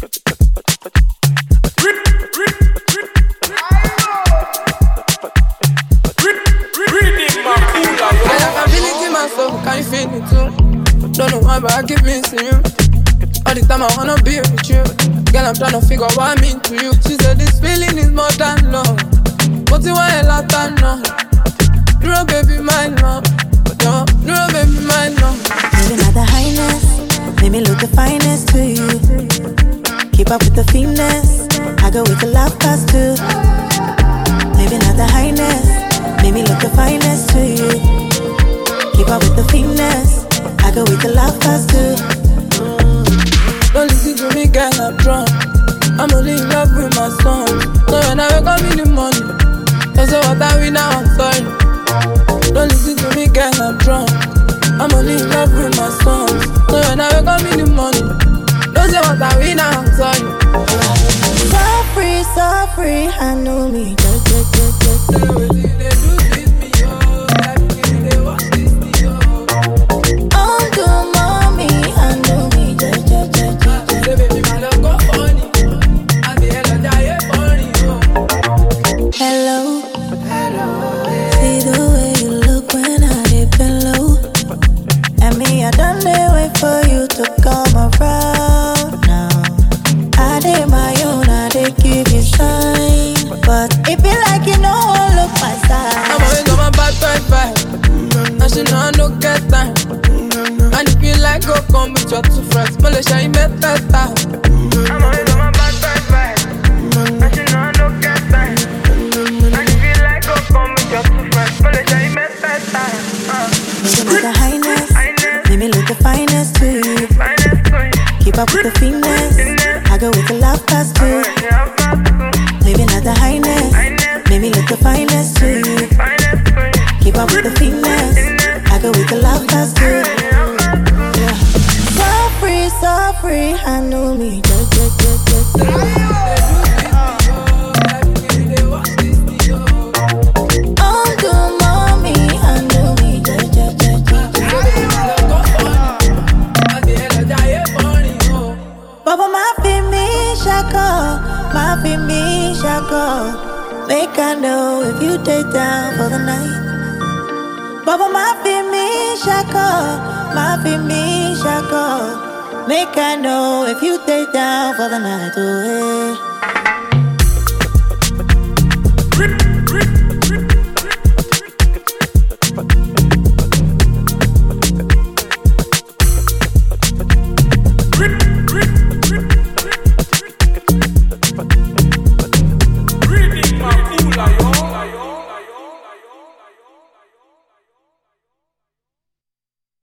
I feel it in my soul, can you feel it too? Don't know why, but I keep missing you. All the time I wanna be with you. Girl, I'm tryna figure what I mean to you. She said this feeling is more than love. But you want a lot of no. No, baby, my love. No, baby, my love. Maybe not the highness, maybe look the finest to you. Keep up with the finesse, I go with the love past too. Maybe not the highness, maybe look the finest to you. Keep up with the finesse, I go with the love past too. Don't listen to me, girl, I'm drunk. I'm only in love with my song. So when I wake up in the morning, don't say what I win now, I'm sorry. Don't listen to me, girl, I'm drunk. I'm only in love with my song. So when I wake up in the morning, don't say what I win now, I'm sorry. So free, I know me. Go come with your two friends, Malaysia, you met better. I'm always on my bad vibe. I should know I don't get time. And if you like, go come with your two friends, Malaysia, you met better. Maybe not the highness, maybe look the finest to you. Keep up with the finesse, I go with the love past too. Maybe not the highness, maybe look the finest to you. Keep up with the finesse, I go with the love past too. So free, I know me. Oh, do mommy, I know me. Baba, my me shako. Make I know if you take down for the night. Baba, my me shako. Make I know if you take down for the night away.